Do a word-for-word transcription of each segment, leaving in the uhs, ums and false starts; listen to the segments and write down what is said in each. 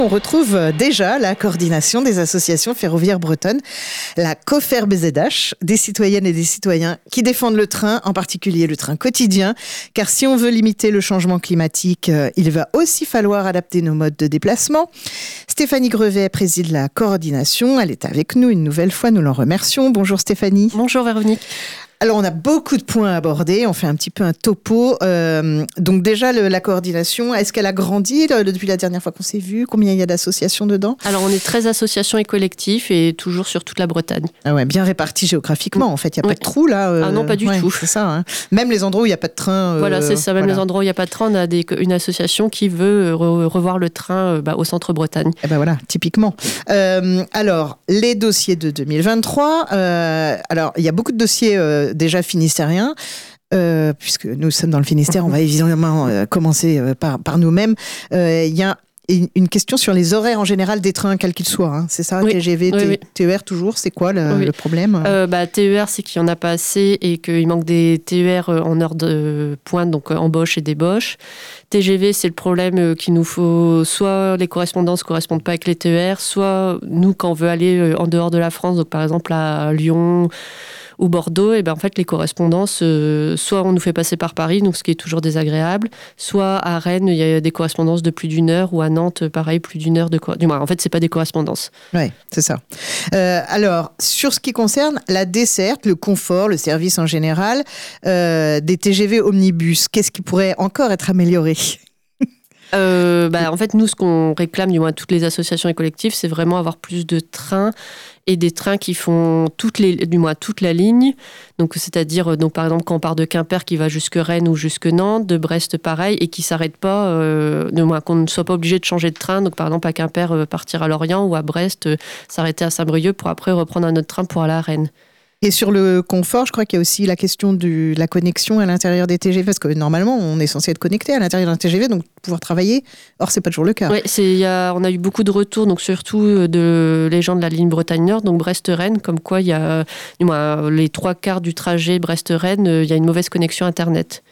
On retrouve déjà la coordination des associations ferroviaires bretonnes, la COFER-B Z H, des citoyennes et des citoyens qui défendent le train, en particulier le train quotidien. Car si on veut limiter le changement climatique, il va aussi falloir adapter nos modes de déplacement. Stéphanie Grevet préside la coordination. Elle est avec nous une nouvelle fois, nous l'en remercions. Bonjour Stéphanie. Bonjour Véronique. Alors, on a beaucoup de points à aborder. On fait un petit peu un topo. Euh, donc déjà, le, la coordination, est-ce qu'elle a grandi le, depuis la dernière fois qu'on s'est vu? Combien il y a d'associations dedans? Alors, on est treize associations et collectifs et toujours sur toute la Bretagne. Ah ouais, bien répartis géographiquement, en fait. Il n'y a oui. pas de trou, là. Euh, ah non, pas du ouais, tout. C'est ça. Hein. Même les endroits où il n'y a pas de train. Euh, voilà, c'est ça. Même voilà. les endroits où il n'y a pas de train, on a des, une association qui veut re, revoir le train euh, bah, au centre Bretagne. Eh ben voilà, typiquement. Euh, alors, les dossiers de deux mille vingt-trois. Euh, alors, il y a beaucoup de dossiers euh, déjà finistériens. Euh, puisque nous sommes dans le Finistère, on va évidemment euh, commencer euh, par, par nous-mêmes. Il euh, y a une, une question sur les horaires en général des trains, quels qu'ils soient. Hein. C'est ça, oui. T G V, oui, oui. T E R toujours, c'est quoi le, oui. le problème euh, bah, T E R, c'est qu'il n'y en a pas assez et qu'il manque des T E R en heure de pointe, donc embauche et débauche. T G V, c'est le problème qu'il nous faut, soit les correspondances ne correspondent pas avec les T E R, soit nous, quand on veut aller en dehors de la France, donc par exemple à Lyon ou Bordeaux, et ben en fait les correspondances, euh, soit on nous fait passer par Paris, donc ce qui est toujours désagréable, soit à Rennes il y a des correspondances de plus d'une heure, ou à Nantes pareil plus d'une heure de cor- du moins en fait c'est pas des correspondances. Ouais, c'est ça. Euh, alors sur ce qui concerne la desserte, le confort, le service en général, euh, des T G V omnibus, qu'est-ce qui pourrait encore être amélioré? Euh, bah, en fait, nous, ce qu'on réclame, du moins toutes les associations et collectifs, c'est vraiment avoir plus de trains et des trains qui font toutes les, du moins toute la ligne. Donc, c'est-à-dire, donc, par exemple, quand on part de Quimper qui va jusque Rennes ou jusque Nantes, de Brest pareil, et qui ne s'arrête pas, euh, du moins qu'on ne soit pas obligé de changer de train. Donc, par exemple, à Quimper, euh, partir à Lorient, ou à Brest, euh, s'arrêter à Saint-Brieuc pour après reprendre un autre train pour aller à Rennes. Et sur le confort, je crois qu'il y a aussi la question de la connexion à l'intérieur des T G V, parce que normalement, on est censé être connecté à l'intérieur d'un T G V, donc pouvoir travailler. Or, c'est pas toujours le cas. Oui, c'est, y a, on a eu beaucoup de retours, donc surtout de les gens de la ligne Bretagne Nord, donc Brest-Rennes, comme quoi il y a du moins, les trois quarts du trajet Brest-Rennes, il y a une mauvaise connexion Internet.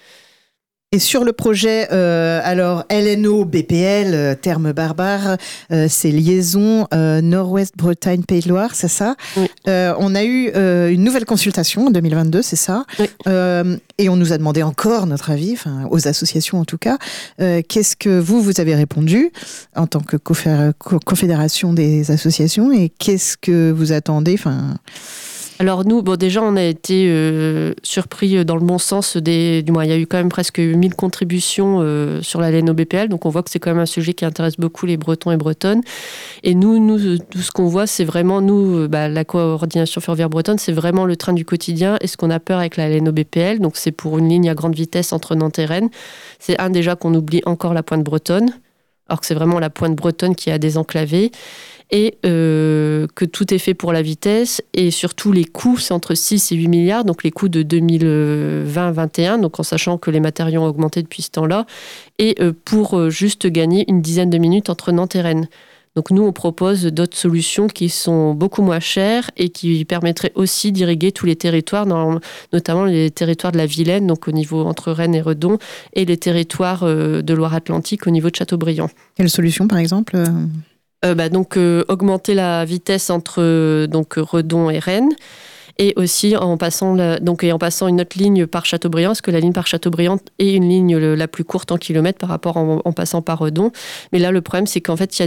Et sur le projet, euh, alors L N O B P L, euh, terme barbare, euh, c'est liaison euh, Nord-Ouest Bretagne Pays de Loire, c'est ça? Oui. Euh, on a eu euh, une nouvelle consultation en deux mille vingt-deux, c'est ça? Oui. Euh, et on nous a demandé encore notre avis, enfin aux associations en tout cas. Euh, qu'est-ce que vous vous avez répondu en tant que confé- confédération des associations et qu'est-ce que vous attendez? Enfin. Alors nous, bon, déjà, on a été euh, surpris dans le bon sens. Des, du moins, il y a eu quand même presque mille contributions euh, sur la L N O B P L, donc on voit que c'est quand même un sujet qui intéresse beaucoup les Bretons et Bretonnes. Et nous, nous tout ce qu'on voit, c'est vraiment, nous, bah, la coordination ferroviaire bretonne, c'est vraiment le train du quotidien. Et ce qu'on a peur avec la L N O B P L, donc c'est pour une ligne à grande vitesse entre Nantes et Rennes, c'est un déjà qu'on oublie encore la pointe bretonne, alors que c'est vraiment la pointe bretonne qui a désenclavé. Et euh, que tout est fait pour la vitesse, et surtout les coûts, c'est entre six et huit milliards, donc les coûts de deux mille vingt vingt et un, donc en sachant que les matériaux ont augmenté depuis ce temps-là, et euh, pour euh, juste gagner une dizaine de minutes entre Nantes et Rennes. Donc nous, on propose d'autres solutions qui sont beaucoup moins chères et qui permettraient aussi d'irriguer tous les territoires, dans, notamment les territoires de la Vilaine, donc au niveau entre Rennes et Redon, et les territoires euh, de Loire-Atlantique au niveau de Châteaubriand. Quelle solution, par exemple ? Euh, bah, donc euh, augmenter la vitesse entre euh, donc Redon et Rennes, et aussi en passant la, donc et en passant une autre ligne par Châteaubriand, parce que la ligne par Châteaubriand est une ligne le, la plus courte en kilomètres par rapport en, en passant par Redon. Mais là, le problème, c'est qu'en fait, il y a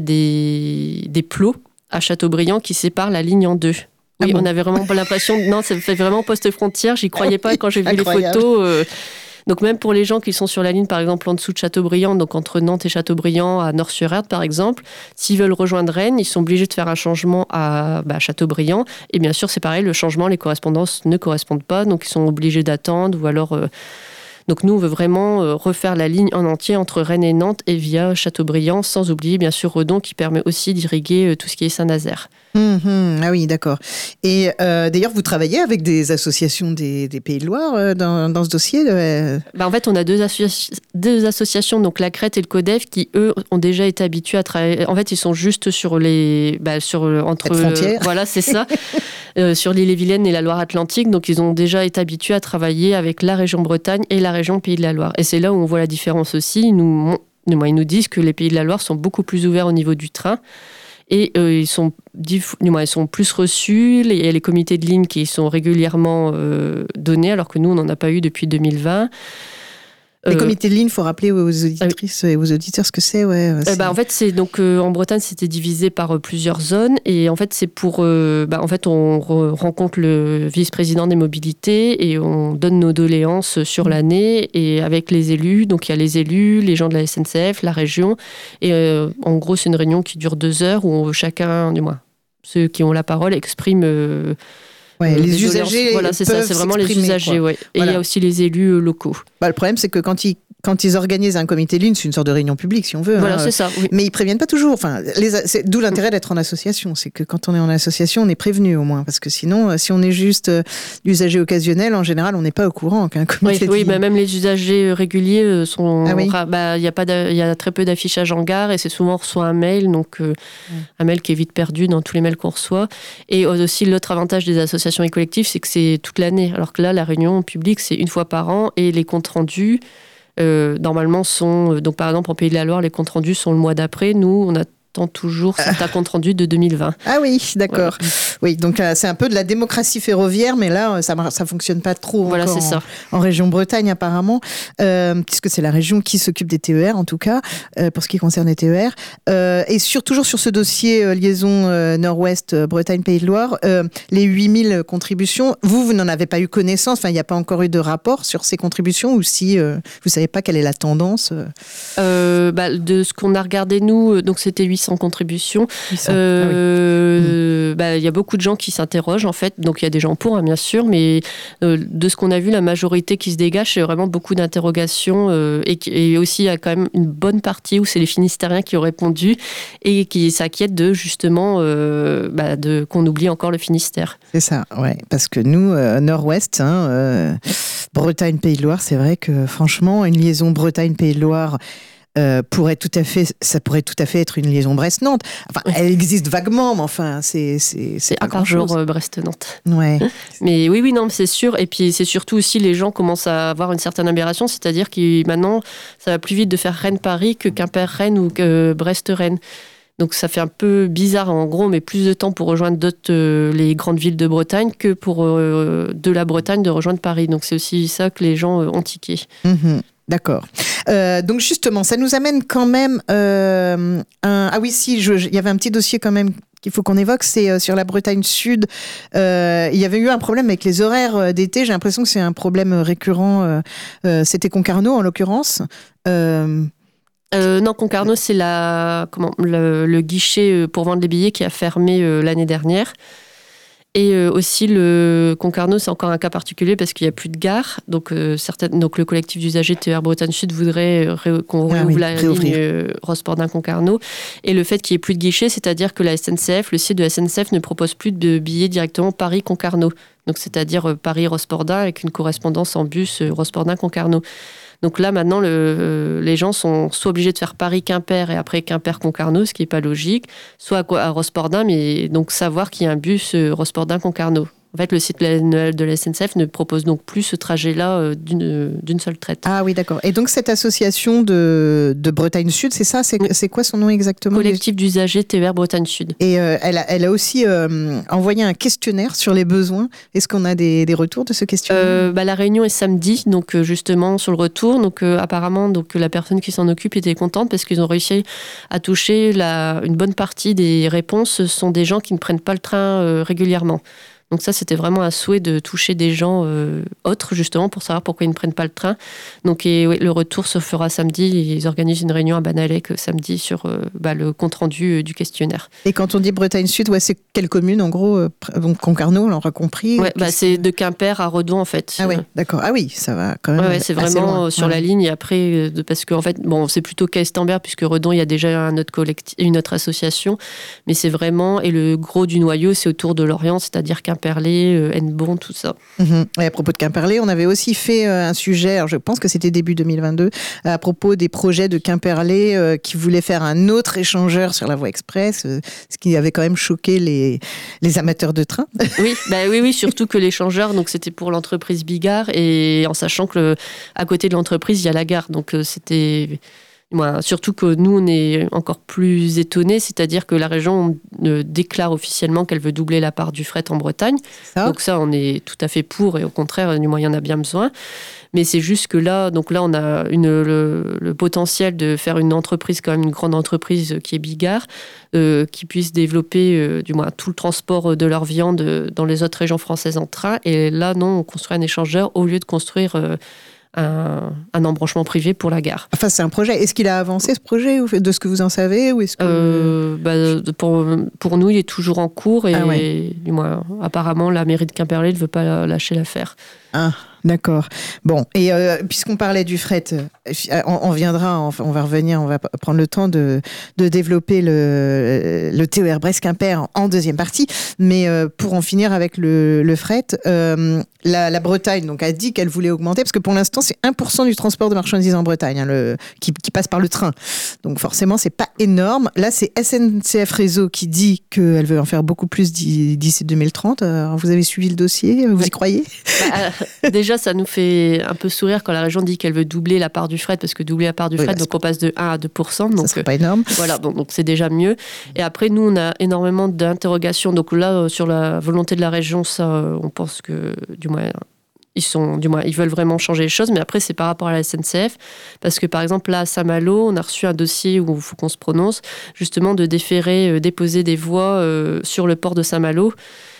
des des plots à Châteaubriand qui séparent la ligne en deux. Oui, ah bon. On avait vraiment pas l'impression. Non, ça fait vraiment poste-frontière. J'y croyais pas quand j'ai vu Incroyable. les photos. Euh, Donc même pour les gens qui sont sur la ligne, par exemple, en dessous de Châteaubriand, donc entre Nantes et Châteaubriand, à Nord-sur-Erdre, par exemple, s'ils veulent rejoindre Rennes, ils sont obligés de faire un changement à bah, Châteaubriand. Et bien sûr, c'est pareil, le changement, les correspondances ne correspondent pas, donc ils sont obligés d'attendre, ou alors... Euh... Donc nous, on veut vraiment euh, refaire la ligne en entier entre Rennes et Nantes et via Châteaubriand, sans oublier, bien sûr, Redon, qui permet aussi d'irriguer euh, tout ce qui est Saint-Nazaire. Mmh, ah oui, d'accord. Et euh, d'ailleurs, vous travaillez avec des associations des, des Pays de Loire euh, dans, dans ce dossier euh... bah, En fait, on a deux, associ- deux associations, donc la Crête et le CODEF, qui, eux, ont déjà été habitués à travailler. En fait, ils sont juste sur les... Bah, sur, entre, frontières. Euh, voilà, c'est ça. euh, sur l'île-et-Vilaine et la Loire-Atlantique. Donc, ils ont déjà été habitués à travailler avec la région Bretagne et la région Pays de la Loire. Et c'est là où on voit la différence aussi. Nous, du moins, ils nous disent que les Pays de la Loire sont beaucoup plus ouverts au niveau du train. Et euh, ils, sont, du moins, ils sont plus reçus. Il y a les comités de ligne qui sont régulièrement euh, donnés, alors que nous, on n'en a pas eu depuis deux mille vingt. Les euh, comités de ligne, il faut rappeler aux auditrices et aux auditeurs ce que c'est. Ouais, c'est... Bah, en fait, c'est donc euh, en Bretagne, c'était divisé par euh, plusieurs zones, et en fait, c'est pour. Euh, bah, en fait, on re- rencontre le vice-président des mobilités et on donne nos doléances sur mmh. l'année et avec les élus. Donc, il y a les élus, les gens de la S N C F, la région, et euh, en gros, c'est une réunion qui dure deux heures où on, chacun, du moins, ceux qui ont la parole expriment. Euh, Ouais, les, les usagers, voilà, c'est ça, c'est vraiment les usagers, ouais. Et voilà. Il y a aussi les élus locaux. Bah, le problème, c'est que quand ils Quand ils organisent un comité de ligne, c'est une sorte de réunion publique, si on veut. Voilà, hein. c'est ça. Oui. Mais ils préviennent pas toujours. Enfin, les, c'est, d'où l'intérêt d'être en association. C'est que quand on est en association, on est prévenu au moins. Parce que sinon, si on est juste euh, usager occasionnel, en général, on n'est pas au courant qu'un comité oui, de oui, ligne. bah, même les usagers réguliers sont. Ah oui. Bah, il y a pas, il y a très peu d'affichage en gare et c'est souvent on reçoit un mail, donc euh, ouais. un mail qui est vite perdu dans tous les mails qu'on reçoit. Et aussi l'autre avantage des associations et collectifs, c'est que c'est toute l'année. Alors que là, la réunion publique, c'est une fois par an et les comptes rendus. Euh, normalement sont donc par exemple en Pays de la Loire les comptes rendus sont le mois d'après. Nous on attend toujours certains comptes rendus de deux mille vingt. Ah oui, d'accord. Voilà. Oui, donc euh, c'est un peu de la démocratie ferroviaire, mais là ça ça fonctionne pas trop. Voilà, c'est en, ça. En région Bretagne apparemment, euh, puisque c'est la région qui s'occupe des T E R en tout cas euh, pour ce qui concerne les T E R. Euh, et sur toujours sur ce dossier euh, liaison euh, Nord-Ouest euh, Bretagne Pays de Loire, euh, les huit mille contributions, vous vous n'en avez pas eu connaissance. Enfin, il n'y a pas encore eu de rapport sur ces contributions ou si euh, vous savez pas quelle est la tendance. Euh... Euh, bah, de ce qu'on a regardé nous, donc c'était huit cents contributions. huit cents. Euh, ah oui. bah, y a beaucoup de gens qui s'interrogent en fait, donc il y a des gens pour hein, bien sûr, mais euh, de ce qu'on a vu, la majorité qui se dégage, c'est vraiment beaucoup d'interrogations euh, et, et aussi il y a quand même une bonne partie où c'est les Finistériens qui ont répondu et qui s'inquiètent de justement euh, bah, de, qu'on oublie encore le Finistère. C'est ça, ouais, parce que nous, euh, Nord-Ouest, hein, euh, Bretagne Pays de Loire, c'est vrai que franchement, une liaison Bretagne Pays de Loire. Euh, pourrait tout à fait, ça pourrait tout à fait être une liaison Brest-Nantes. Enfin, oui. Elle existe vaguement, mais enfin, c'est c'est c'est, c'est encore jour euh, Brest-Nantes. Ouais. Mais oui, oui, non, c'est sûr. Et puis c'est surtout aussi les gens commencent à avoir une certaine aberration, c'est-à-dire que maintenant, ça va plus vite de faire Rennes-Paris que Quimper-Rennes ou que Brest-Rennes. Donc ça fait un peu bizarre, en gros, mais plus de temps pour rejoindre d'autres euh, les grandes villes de Bretagne que pour euh, de la Bretagne de rejoindre Paris. Donc c'est aussi ça que les gens euh, ont tiqué. Mmh. D'accord. Euh, donc justement, ça nous amène quand même euh, un... Ah oui, si, je, je, il y avait un petit dossier quand même qu'il faut qu'on évoque, c'est euh, sur la Bretagne Sud. Euh, il y avait eu un problème avec les horaires d'été. J'ai l'impression que c'est un problème récurrent. Euh, euh, c'était Concarneau, en l'occurrence. Euh... Euh, non, Concarneau, c'est la, comment, le, le guichet pour vendre les billets qui a fermé euh, l'année dernière. Et euh, aussi, le Concarneau, c'est encore un cas particulier parce qu'il n'y a plus de gare. Donc, euh, certaines, donc le collectif d'usagers T E R Bretagne Sud voudrait euh, ré, qu'on ah réouvre oui, la ligne euh, Rospordin-Concarneau. Et le fait qu'il n'y ait plus de guichet, c'est-à-dire que la S N C F, le site de la S N C F ne propose plus de billets directement Paris-Concarneau. Donc, c'est-à-dire euh, Paris-Rospordin avec une correspondance en bus euh, Rospordin-Concarneau. Donc là, maintenant, le, euh, les gens sont soit obligés de faire Paris-Quimper et après Quimper-Concarneau, ce qui n'est pas logique, soit à, à Rospordin, mais donc savoir qu'il y a un bus euh, Rospordin-Concarneau. En fait, le site de la S N C F ne propose donc plus ce trajet-là d'une, d'une seule traite. Ah oui, d'accord. Et donc, cette association de, de Bretagne Sud, c'est ça ? C'est, oui. c'est quoi son nom exactement ? Collectif d'usagers T E R Bretagne Sud. Et euh, elle, a, elle a aussi euh, envoyé un questionnaire sur les besoins. Est-ce qu'on a des, des retours de ce questionnaire ? euh, bah, La réunion est samedi, donc justement sur le retour. Donc, euh, apparemment, donc, la personne qui s'en occupe était contente parce qu'ils ont réussi à toucher la, une bonne partie des réponses. Ce sont des gens qui ne prennent pas le train euh, régulièrement. Donc ça, c'était vraiment un souhait de toucher des gens euh, autres, justement, pour savoir pourquoi ils ne prennent pas le train. Donc et, oui, le retour se fera samedi. Ils organisent une réunion à Banalec samedi sur euh, bah, le compte-rendu euh, du questionnaire. Et quand on dit Bretagne Sud, ouais, c'est quelle commune, en gros euh, donc Concarneau, on l'aura compris. Ouais, bah, c'est de Quimper à Redon, en fait. Ah oui, d'accord. Ah oui, ça va quand même. Ouais, c'est vraiment loin. Sur ouais. la ligne. Et après, parce qu'en fait, bon, c'est plutôt Caestembert, puisque Redon, il y a déjà un autre collectif, une autre association. Mais c'est vraiment... Et le gros du noyau, c'est autour de Lorient, c'est-à-dire Quimper. Quimperlé, Hennebont, tout ça. Mmh. Et à propos de Quimperlé, on avait aussi fait euh, un sujet, alors je pense que c'était début deux mille vingt-deux, à propos des projets de Quimperlé euh, qui voulaient faire un autre échangeur sur la voie express, euh, ce qui avait quand même choqué les, les amateurs de train. Oui, bah oui, oui, surtout que l'échangeur, donc c'était pour l'entreprise Bigard, et en sachant que le, à côté de l'entreprise, il y a la gare, donc euh, c'était... Moi, surtout que nous, on est encore plus étonnés, c'est-à-dire que la région euh, déclare officiellement qu'elle veut doubler la part du fret en Bretagne. Ça. Donc ça, on est tout à fait pour, et au contraire, du moins, il y en a bien besoin. Mais c'est juste que là, donc là, on a une, le, le potentiel de faire une entreprise, quand même une grande entreprise qui est Bigard, euh, qui puisse développer, euh, du moins, tout le transport de leur viande dans les autres régions françaises en train. Et là, non, on construit un échangeur au lieu de construire... Euh, Un, un embranchement privé pour la gare. Enfin, c'est un projet. Est-ce qu'il a avancé, ce projet, de ce que vous en savez, ou est-ce que... euh, bah, pour, pour nous, il est toujours en cours et, ah ouais. et du moins, apparemment, la mairie de Quimperlé ne veut pas lâcher l'affaire. Ah, d'accord. Bon, et euh, puisqu'on parlait du fret, on, on viendra, on, on va revenir, on va prendre le temps de, de développer le, le T E R Brest-Quimper en deuxième partie. Mais euh, pour en finir avec le, le fret, euh, la, la Bretagne donc, a dit qu'elle voulait augmenter, parce que pour l'instant, c'est un pour cent du transport de marchandises en Bretagne hein, le, qui, qui passe par le train. Donc forcément, c'est pas énorme. Là, c'est S N C F Réseau qui dit qu'elle veut en faire beaucoup plus d'ici deux mille trente. Alors, vous avez suivi le dossier, vous y croyez ? Bah, déjà, ça nous fait un peu sourire quand la région dit qu'elle veut doubler la part du fret, parce que doubler la part du fret, oui, donc on passe de un à deux pour cent. Donc, ça serait pas énorme. Voilà, donc, donc c'est déjà mieux. Et après, nous, on a énormément d'interrogations. Donc là, sur la volonté de la région, ça, on pense que, du moins, ils sont, du moins, ils veulent vraiment changer les choses. Mais après, c'est par rapport à la S N C F. Parce que, par exemple, là, à Saint-Malo, on a reçu un dossier où il faut qu'on se prononce, justement, de déférer, euh, déposer des voies euh, sur le port de Saint-Malo.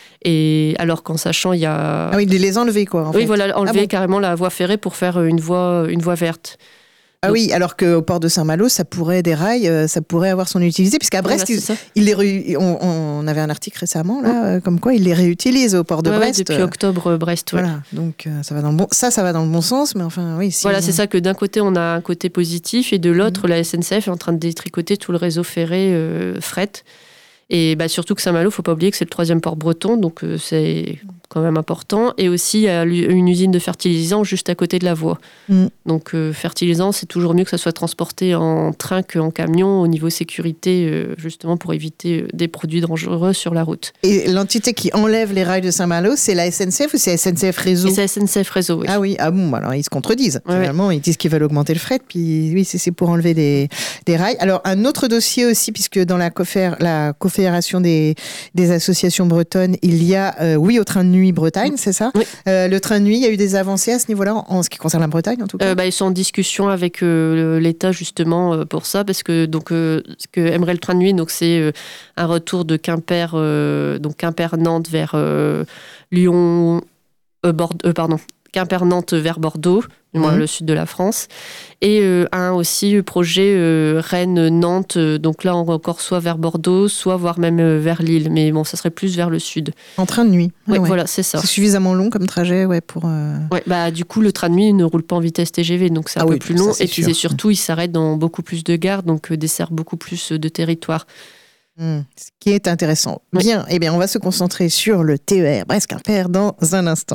Et alors qu'en sachant, il y a... Ah oui, de les enlever, quoi, en Oui, fait. voilà, enlever ah bon carrément la voie ferrée pour faire une voie, une voie verte. Ah donc, oui, alors qu'au port de Saint-Malo, ça pourrait, des rails, ça pourrait avoir son utilité, puisqu'à Brest, ouais, bah, il, il les ré... on, on avait un article récemment, là, mmh. comme quoi il les réutilise au port de ouais, Brest. Ouais, depuis octobre, Brest, ouais. Voilà, donc ça va dans le bon, ça, ça va dans le bon sens, mais enfin, oui. Si voilà, on... c'est ça que d'un côté, on a un côté positif, et de l'autre, mmh. la S N C F est en train de détricoter tout le réseau ferré euh, fret. Et bah, surtout que Saint-Malo, il ne faut pas oublier que c'est le troisième port breton, donc euh, c'est quand même important. Et aussi, il y a une usine de fertilisants juste à côté de la voie. Mm. Donc, euh, fertilisants, c'est toujours mieux que ça soit transporté en train qu'en camion au niveau sécurité, euh, justement pour éviter des produits dangereux sur la route. Et l'entité qui enlève les rails de Saint-Malo, c'est la S N C F ou c'est S N C F Réseau ? C'est S N C F Réseau, oui. Ah oui, ah bon, alors ils se contredisent. Ouais, Finalement, ouais. Ils disent qu'ils veulent augmenter le fret, puis oui, c'est pour enlever des, des rails. Alors, un autre dossier aussi, puisque dans la COFER, la COFER Fédération des, des associations bretonnes, il y a euh, oui au train de nuit Bretagne, c'est ça ? Oui. Euh, le train de nuit, il y a eu des avancées à ce niveau-là en, en ce qui concerne la Bretagne en tout cas. Euh, bah, ils sont en discussion avec euh, l'État justement euh, pour ça, parce que donc euh, ce que aimerait le train de nuit, donc c'est euh, un retour de Quimper, euh, donc Quimper-Nantes vers euh, Lyon, euh, Bordeaux, euh, pardon. Quimper-Nantes vers Bordeaux, mmh. le sud de la France. Et euh, un aussi projet euh, Rennes-Nantes, euh, donc là encore soit vers Bordeaux, soit voire même euh, vers Lille. Mais bon, ça serait plus vers le sud. En train de nuit. Oui, ah ouais. Voilà, c'est ça. C'est suffisamment long comme trajet, ouais, pour... Euh... Ouais, bah du coup, le train de nuit ne roule pas en vitesse T G V, donc c'est un ah peu oui, plus long. Ça, et puis c'est surtout, il s'arrête dans beaucoup plus de gares, donc euh, dessert beaucoup plus de territoires. Mmh. Ce qui est intéressant. Oui. Bien, eh bien, on va se concentrer sur le T E R Brest-Quimper dans un instant.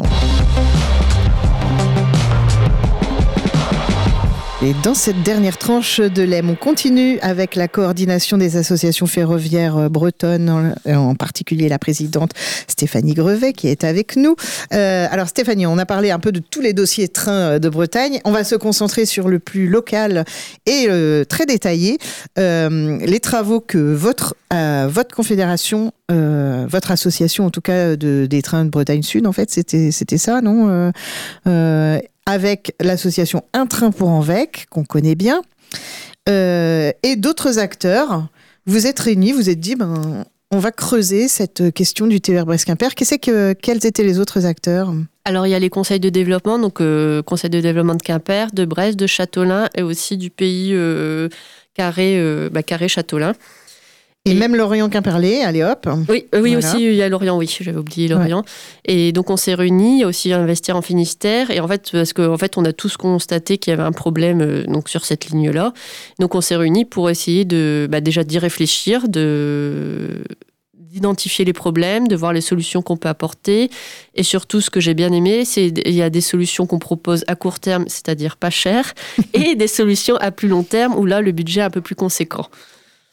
Et dans cette dernière tranche de l'E M, on continue avec la coordination des associations ferroviaires bretonnes, en particulier la présidente Stéphanie Grevet qui est avec nous. Euh, alors Stéphanie, on a parlé un peu de tous les dossiers trains de Bretagne. On va se concentrer sur le plus local et euh, très détaillé. Euh, les travaux que votre, euh, votre confédération, euh, votre association en tout cas de, des trains de Bretagne Sud, en fait, c'était, c'était ça, non euh, euh, avec l'association Un Train pour Envec, qu'on connaît bien, euh, et d'autres acteurs, vous êtes réunis, vous êtes dit, ben, on va creuser cette question du T E R Brest-Quimper. Qu'est-ce que, quels étaient les autres acteurs ? Alors, il y a les conseils de développement, donc euh, conseil de développement de Quimper, de Brest, de Châteaulin, et aussi du pays euh, Carré, euh, bah, Carré-Châteaulin. Et, et même Lorient-Quimperlé, allez hop. Oui, euh, oui voilà. Aussi, il y a Lorient, oui, j'avais oublié Lorient. Ouais. Et donc, on s'est réunis, il y a aussi Investir en Finistère. Et en fait, parce qu'en en fait, on a tous constaté qu'il y avait un problème euh, donc, sur cette ligne-là. Donc, on s'est réunis pour essayer de, bah, déjà d'y réfléchir, de... d'identifier les problèmes, de voir les solutions qu'on peut apporter. Et surtout, ce que j'ai bien aimé, c'est qu'il y a des solutions qu'on propose à court terme, c'est-à-dire pas cher, et des solutions à plus long terme, où là, le budget est un peu plus conséquent.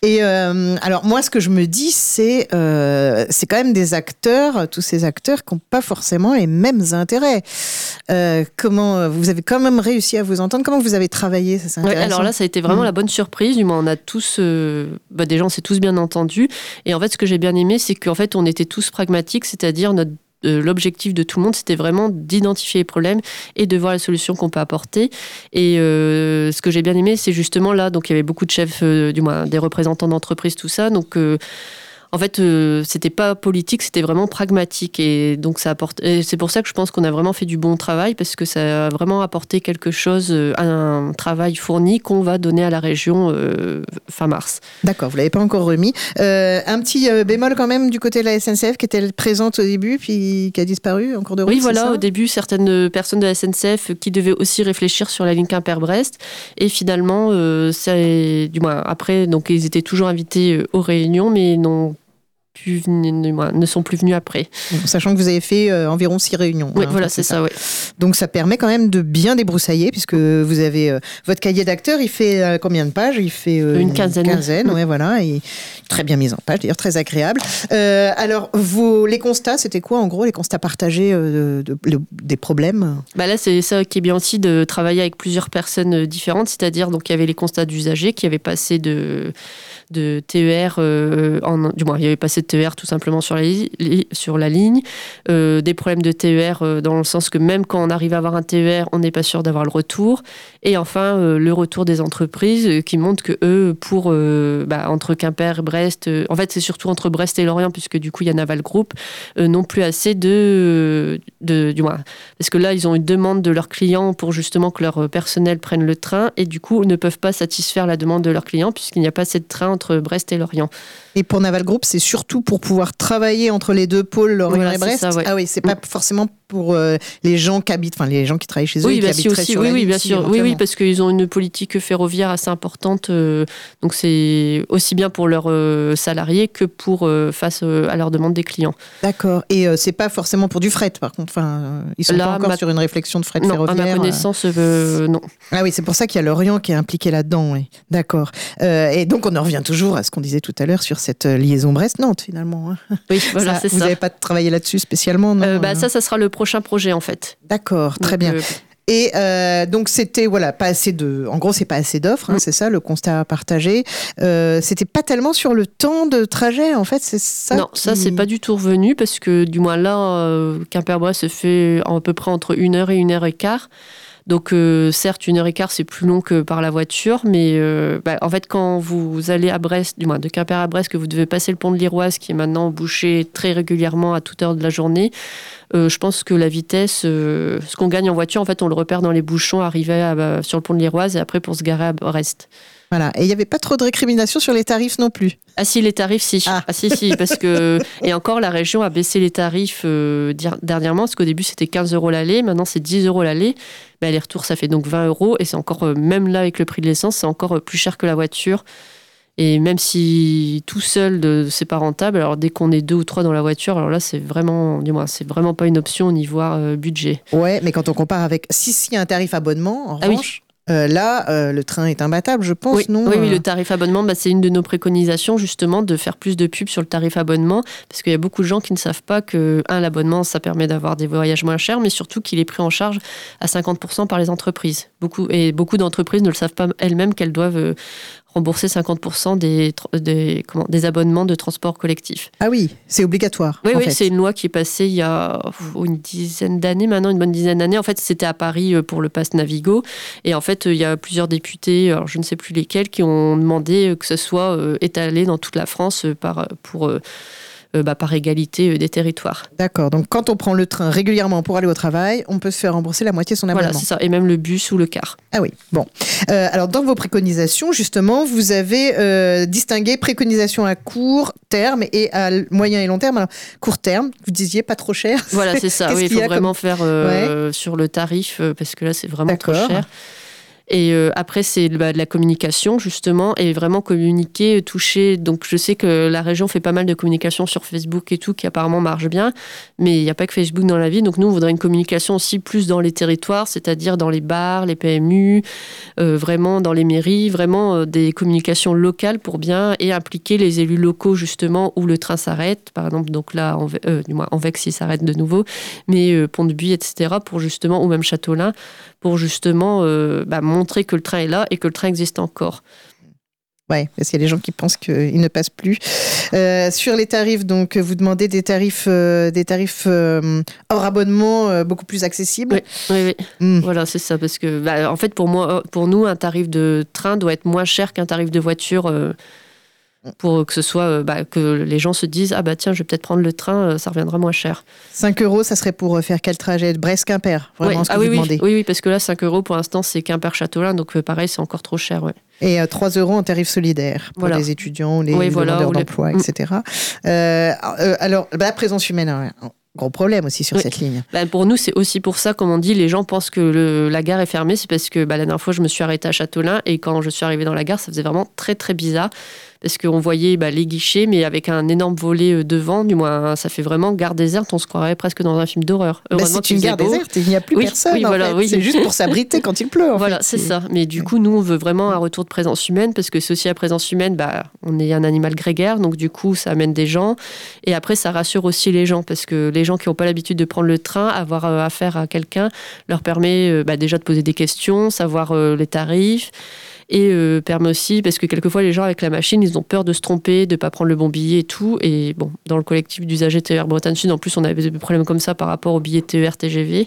Et euh, alors moi, ce que je me dis, c'est euh, c'est quand même des acteurs, tous ces acteurs qui n'ont pas forcément les mêmes intérêts. Euh, comment vous avez quand même réussi à vous entendre? Comment vous avez travaillé? Ça, c'est intéressant. Ouais, alors là, ça a été vraiment mmh. la bonne surprise. Du moins, on a tous, euh, bah, déjà, on s'est tous bien entendus. Et en fait, ce que j'ai bien aimé, c'est qu'en fait, on était tous pragmatiques, c'est-à-dire notre l'objectif de tout le monde, c'était vraiment d'identifier les problèmes et de voir les solutions qu'on peut apporter. Et euh, ce que j'ai bien aimé, c'est justement là, donc il y avait beaucoup de chefs, euh, du moins des représentants d'entreprise, tout ça. Donc euh, en fait, euh, c'était pas politique, c'était vraiment pragmatique. Et donc ça apporte. Et c'est pour ça que je pense qu'on a vraiment fait du bon travail, parce que ça a vraiment apporté quelque chose, un travail fourni qu'on va donner à la région euh, fin mars. D'accord, vous l'avez pas encore remis. Euh, un petit euh, bémol quand même du côté de la S N C F qui était présente au début, puis qui a disparu en cours de route. Oui, voilà, ça au début, certaines personnes de la S N C F qui devaient aussi réfléchir sur la ligne Quimper-Brest. Et finalement, euh, ça est, du moins, après, donc ils étaient toujours invités aux réunions, mais n'ont Plus, ne sont plus venus après. Bon, sachant que vous avez fait euh, environ six réunions. Oui, hein, voilà, c'est ça. ça ouais. Donc ça permet quand même de bien débroussailler, puisque vous avez euh, votre cahier d'acteurs, il fait euh, combien de pages? Il fait euh, une quinzaine. Une quinzaine, ouais, voilà, et très bien mis en page, d'ailleurs très agréable. Euh, alors, vos, les constats, c'était quoi en gros, les constats partagés euh, de, de, de, des problèmes? Bah là, c'est ça qui est bien aussi de travailler avec plusieurs personnes différentes, c'est-à-dire donc il y avait les constats d'usagers qui avaient passé de de T E R, euh, en, du moins il y avait passé de T E R tout simplement sur la, li- sur la ligne, euh, des problèmes de T E R euh, dans le sens que même quand on arrive à avoir un T E R, on n'est pas sûr d'avoir le retour, et enfin euh, le retour des entreprises euh, qui montrent que eux, pour euh, bah, entre Quimper, Brest, euh, en fait c'est surtout entre Brest et Lorient, puisque du coup il y a Naval Group, euh, n'ont plus assez de, de du moins, parce que là ils ont une demande de leurs clients pour justement que leur personnel prenne le train, et du coup ne peuvent pas satisfaire la demande de leurs clients puisqu'il n'y a pas assez de trains entre Brest et Lorient. Et pour Naval Group, c'est surtout pour pouvoir travailler entre les deux pôles, Lorient voilà, et Brest. Ça, ouais. Ah oui, c'est pas forcément pour euh, les gens qui habitent, enfin les gens qui travaillent chez eux oui, et bah qui si habiteraient aussi, sur oui, la oui, ligne. bien sûr, oui, oui, parce qu'ils ont une politique ferroviaire assez importante. Euh, donc c'est aussi bien pour leurs euh, salariés que pour euh, face euh, à leurs demandes des clients. D'accord. Et euh, c'est pas forcément pour du fret, par contre. Enfin, euh, ils sont Là, pas encore ma... sur une réflexion de fret non, ferroviaire. À ma connaissance, euh, non. Ah oui, c'est pour ça qu'il y a Lorient qui est impliqué là-dedans. Oui. D'accord. Euh, et donc on en revient toujours à ce qu'on disait tout à l'heure sur cette liaison Brest-Nantes finalement. Hein. Oui, voilà, ça, c'est vous ça. Vous n'avez pas travaillé là-dessus spécialement, non euh, bah, Ça, ça sera le prochain projet en fait. D'accord, très donc, bien. Euh... Et euh, donc c'était voilà pas assez de, en gros c'est pas assez d'offres, hein, mmh. c'est ça le constat partagé. Euh, c'était pas tellement sur le temps de trajet en fait, c'est ça. Non, qui... ça c'est pas du tout revenu parce que du moins là, euh, Quimper-Brest se fait à peu près entre une heure et une heure et quart. Donc euh, certes une heure et quart c'est plus long que par la voiture, mais euh, bah, en fait quand vous allez à Brest, du moins de Quimper à Brest, que vous devez passer le pont de l'Iroise qui est maintenant bouché très régulièrement à toute heure de la journée, euh, je pense que la vitesse, euh, ce qu'on gagne en voiture, en fait on le repère dans les bouchons arrivé à, bah, sur le pont de l'Iroise et après pour se garer à Brest. Voilà, et il n'y avait pas trop de récriminations sur les tarifs non plus. Ah si, les tarifs, si. Ah, ah si, si, parce que... Et encore, la région a baissé les tarifs euh, dernièrement, parce qu'au début, c'était quinze euros l'aller, maintenant, c'est dix euros l'aller. Ben, les retours, ça fait donc vingt euros, et c'est encore, euh, même là, avec le prix de l'essence, c'est encore euh, plus cher que la voiture. Et même si tout seul, de, c'est pas rentable, alors dès qu'on est deux ou trois dans la voiture, alors là, c'est vraiment, du moins, c'est vraiment pas une option au niveau euh, budget. Ouais, mais quand on compare avec... Si, si, un tarif abonnement, en ah revanche... Oui. Euh, là, euh, le train est imbattable, je pense, oui, non oui, oui, euh... le tarif abonnement, bah, c'est une de nos préconisations, justement, de faire plus de pubs sur le tarif abonnement, parce qu'il y a beaucoup de gens qui ne savent pas que, un, l'abonnement, ça permet d'avoir des voyages moins chers, mais surtout qu'il est pris en charge à cinquante pour cent par les entreprises. Beaucoup, et beaucoup d'entreprises ne le savent pas elles-mêmes qu'elles doivent euh, rembourser cinquante pour cent des, des, comment, des abonnements de transport collectif. Ah oui, c'est obligatoire. Oui, en oui, fait. C'est une loi qui est passée il y a une dizaine d'années maintenant, une bonne dizaine d'années. En fait, c'était à Paris pour le pass Navigo. Et en fait, il y a plusieurs députés, alors je ne sais plus lesquels, qui ont demandé que ce soit étalé dans toute la France par, pour... Euh, bah, par égalité des territoires. D'accord, donc quand on prend le train régulièrement pour aller au travail, on peut se faire rembourser la moitié de son abonnement. Voilà, c'est ça, et même le bus ou le car. Ah oui, bon. Euh, alors dans vos préconisations, justement, vous avez euh, distingué préconisations à court terme et à moyen et long terme. Alors, court terme, vous disiez pas trop cher. Voilà, c'est ça, oui, il faut vraiment comme... faire euh, ouais. sur le tarif, parce que là, c'est vraiment D'accord. trop cher. Et euh, après, c'est bah, de la communication, justement, et vraiment communiquer, toucher. Donc, je sais que la région fait pas mal de communication sur Facebook et tout, qui apparemment marche bien, mais il n'y a pas que Facebook dans la ville. Donc, nous, on voudrait une communication aussi plus dans les territoires, c'est-à-dire dans les bars, les P M U, euh, vraiment dans les mairies, vraiment euh, des communications locales pour bien et impliquer les élus locaux, justement, où le train s'arrête. Par exemple, donc là, en, euh, du moins, en Vex, il s'arrête de nouveau, mais euh, Pont-de-Buis, et cetera, pour justement, ou même Châteaulin, pour justement euh, bah, montrer que le train est là et que le train existe encore. Oui, parce qu'il y a des gens qui pensent qu'il ne passe plus. Euh, sur les tarifs, donc, vous demandez des tarifs, euh, des tarifs euh, hors abonnement euh, beaucoup plus accessibles. Oui, oui, oui. Mm. Voilà, c'est ça. Parce que, bah, en fait, pour moi, pour nous, un tarif de train doit être moins cher qu'un tarif de voiture. Euh, pour que ce soit bah, que les gens se disent ah bah tiens je vais peut-être prendre le train, ça reviendra moins cher. cinq euros, ça serait pour faire quel trajet? Brest-Quimper, vraiment ouais. ce que ah, vous oui, demandez. Oui, oui, parce que là cinq euros pour l'instant c'est Quimper-Châteaulin, donc pareil c'est encore trop cher. Ouais. Et euh, trois euros en tarif solidaire pour voilà. les étudiants, les, oui, les voilà, demandeurs d'emploi, les... et cetera. Euh, euh, alors la présence humaine, hein, gros problème aussi sur oui. cette ligne. Bah, pour nous, c'est aussi pour ça, comme on dit, les gens pensent que le, la gare est fermée. C'est parce que bah, la dernière fois, je me suis arrêtée à Châteaulin et quand je suis arrivée dans la gare, ça faisait vraiment très, très bizarre. Parce qu'on voyait bah, les guichets, mais avec un énorme volet devant. Du moins, ça fait vraiment gare déserte. On se croirait presque dans un film d'horreur. Bah, c'est une gare beau. déserte. Il n'y a plus oui, personne. Oui, en voilà, fait. oui. C'est juste pour s'abriter quand il pleut. En voilà, fait. c'est ça. Mais du coup, nous, on veut vraiment un retour de présence humaine parce que c'est aussi la présence humaine. Bah, on est un animal grégaire, donc du coup, ça amène des gens. Et après, ça rassure aussi les gens parce que les gens qui n'ont pas l'habitude de prendre le train, avoir affaire à quelqu'un, leur permet bah, déjà de poser des questions, savoir euh, les tarifs. Et euh, permet aussi, parce que quelquefois les gens avec la machine, ils ont peur de se tromper, de ne pas prendre le bon billet et tout. Et bon, dans le collectif d'usagers T E R Bretagne Sud, en plus, on avait des problèmes comme ça par rapport aux billets T E R T G V.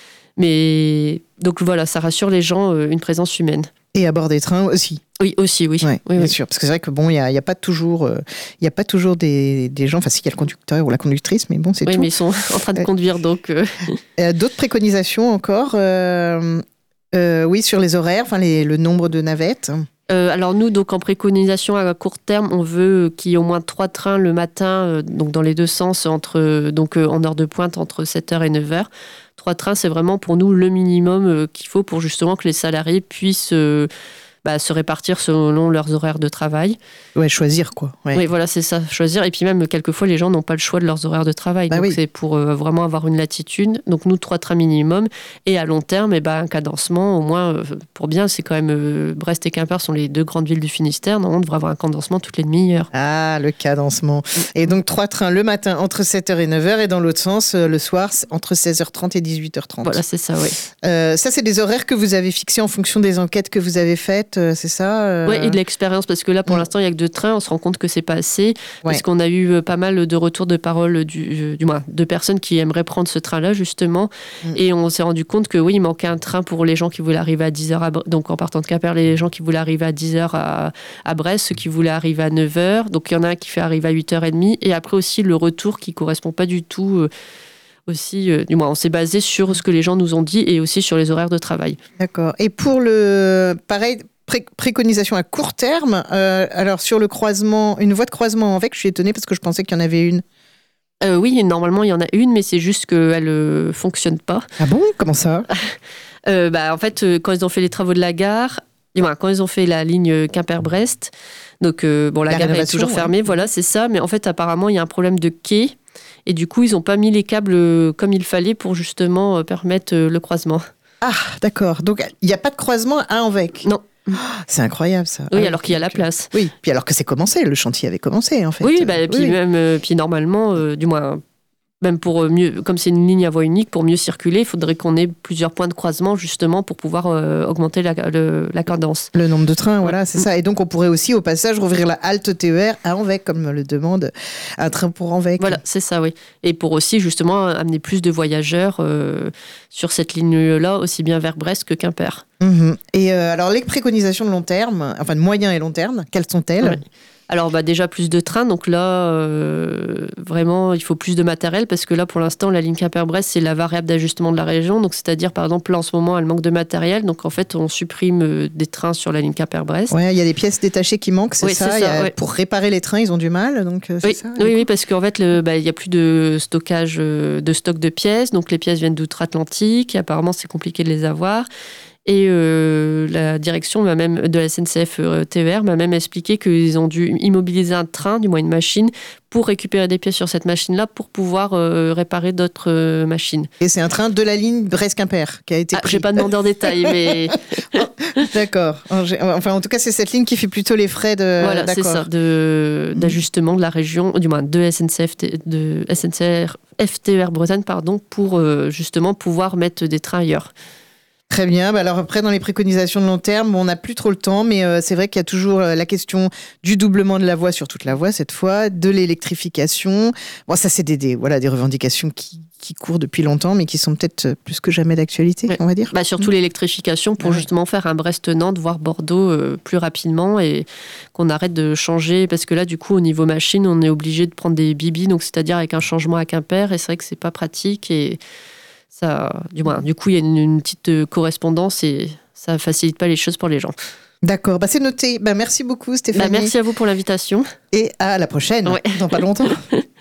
Mais donc voilà, ça rassure les gens, euh, une présence humaine. Et à bord des trains aussi. Oui, aussi, oui. Ouais, oui bien oui. sûr, parce que c'est vrai que bon, il y a, y a pas toujours, il euh, y a pas toujours des, des gens. Enfin, s'il y a le conducteur ou la conductrice, mais bon, c'est oui, tout. Oui, mais ils sont en train de conduire, donc. Euh... Euh, d'autres préconisations encore. Euh, euh, oui, sur les horaires, enfin les, le nombre de navettes. Euh, alors nous, donc en préconisation à court terme, on veut qu'il y ait au moins trois trains le matin, euh, donc dans les deux sens, entre, donc euh, en heure de pointe entre sept heures et neuf heures. Trois trains, c'est vraiment pour nous le minimum euh, qu'il faut pour justement que les salariés puissent euh, bah, se répartir selon leurs horaires de travail. Ouais, choisir quoi. Ouais. Oui, voilà, c'est ça, choisir. Et puis même, quelquefois, les gens n'ont pas le choix de leurs horaires de travail. Bah donc oui. c'est pour euh, vraiment avoir une latitude. Donc nous, trois trains minimum. Et à long terme, eh ben, un cadencement, au moins, euh, pour bien, c'est quand même... Euh, Brest et Quimper sont les deux grandes villes du Finistère. Non, on devrait avoir un cadencement toutes les demi-heures. Ah, le cadencement. Et donc, trois trains le matin entre sept heures et neuf heures. Et dans l'autre sens, euh, le soir, entre seize heures trente et dix-huit heures trente. Voilà, c'est ça, oui. Euh, ça, c'est des horaires que vous avez fixés en fonction des enquêtes que vous avez faites, euh, c'est ça euh... Oui, et de l'expérience, parce que là, pour mmh. l'instant, il n'y a que deux trains. On se rend compte que c'est pas assez, ouais. parce qu'on a eu pas mal de retours de parole, du, du moins, de personnes qui aimeraient prendre ce train-là, justement. Mmh. Et on s'est rendu compte que oui, il manquait un train pour les gens qui voulaient arriver à dix heures, à Bre- donc en partant de Quimper, les gens qui voulaient arriver à dix heures à, à Brest, ceux qui voulaient arriver à neuf heures. Donc il y en a un qui fait arriver à huit heures trente. Et après aussi, le retour qui ne correspond pas du tout... Euh, aussi, euh, du moins, on s'est basé sur ce que les gens nous ont dit et aussi sur les horaires de travail. D'accord. Et pour le... Pareil... Pré- préconisation à court terme. Euh, alors, sur le croisement, une voie de croisement en Vex, je suis étonnée parce que je pensais qu'il y en avait une. Euh, oui, normalement, il y en a une, mais c'est juste qu'elle ne fonctionne pas. Ah bon ? Comment ça ? euh, bah, En fait, quand ils ont fait les travaux de la gare, enfin, quand ils ont fait la ligne Quimper-Brest, donc euh, bon, la, la gare est toujours ouais. fermée, voilà, c'est ça. Mais en fait, apparemment, il y a un problème de quai. Et du coup, ils n'ont pas mis les câbles comme il fallait pour justement permettre le croisement. Ah, d'accord. Donc, il n'y a pas de croisement à Anvec ? Non. Oh, c'est incroyable ça. Oui, ah, alors qu'il y a la place. Oui, puis alors que c'est commencé, le chantier avait commencé en fait. Oui, bah, oui. puis même, euh, puis normalement, euh, du moins, même pour mieux, comme c'est une ligne à voie unique, pour mieux circuler, il faudrait qu'on ait plusieurs points de croisement justement pour pouvoir euh, augmenter la, le, la cadence. Le nombre de trains, voilà, c'est mmh. ça. Et donc on pourrait aussi au passage rouvrir la halte T E R à Anvec, comme le demande un train pour Anvec. Voilà, c'est ça, oui. Et pour aussi justement amener plus de voyageurs euh, sur cette ligne-là, aussi bien vers Brest que Quimper. Mmh. Et euh, alors les préconisations de long terme, enfin de moyen et long terme, quelles sont-elles ? Ouais. Alors bah déjà plus de trains, donc là euh, vraiment il faut plus de matériel parce que là pour l'instant la ligne Quimper-Brest c'est la variable d'ajustement de la région, donc c'est-à-dire par exemple là en ce moment elle manque de matériel, donc en fait on supprime des trains sur la ligne Quimper-Brest. Ouais, il y a des pièces détachées qui manquent, c'est oui, ça, c'est ça a, ouais. Pour réparer les trains ils ont du mal, donc c'est oui, ça. Oui, oui, parce qu'en fait le, bah, il y a plus de stockage de stock de pièces, donc les pièces viennent d'outre-Atlantique, et apparemment c'est compliqué de les avoir. Et euh, la direction m'a même, de la S N C F euh, T E R m'a même expliqué qu'ils ont dû immobiliser un train, du moins une machine, pour récupérer des pièces sur cette machine-là pour pouvoir euh, réparer d'autres euh, machines. Et c'est un train de la ligne Brest-Quimper qui a été ah, pris. Je n'ai pas demandé en détail, mais... D'accord. Enfin, en tout cas, c'est cette ligne qui fait plutôt les frais de... Voilà, D'accord. c'est ça, de, d'ajustement de la région, du moins de S N C F, de S N C F T E R Bretagne, pardon, pour euh, justement pouvoir mettre des trains ailleurs. Très bien. Bah alors après, dans les préconisations de long terme, on n'a plus trop le temps, mais euh, c'est vrai qu'il y a toujours euh, la question du doublement de la voie sur toute la voie cette fois, de l'électrification. Bon, ça c'est des, des voilà des revendications qui qui courent depuis longtemps, mais qui sont peut-être plus que jamais d'actualité, ouais. on va dire. Bah surtout mmh. l'électrification pour ouais. justement faire un Brest-Nantes, voire Bordeaux euh, plus rapidement et qu'on arrête de changer, parce que là, du coup, au niveau machine, on est obligé de prendre des bibis, donc c'est-à-dire avec un changement à Quimper, et c'est vrai que c'est pas pratique et ça, du moins, du coup, il y a une, une petite correspondance et ça facilite pas les choses pour les gens. D'accord, bah c'est noté. Bah merci beaucoup Stéphanie. Bah merci à vous pour l'invitation. Et à la prochaine, ouais. dans pas longtemps.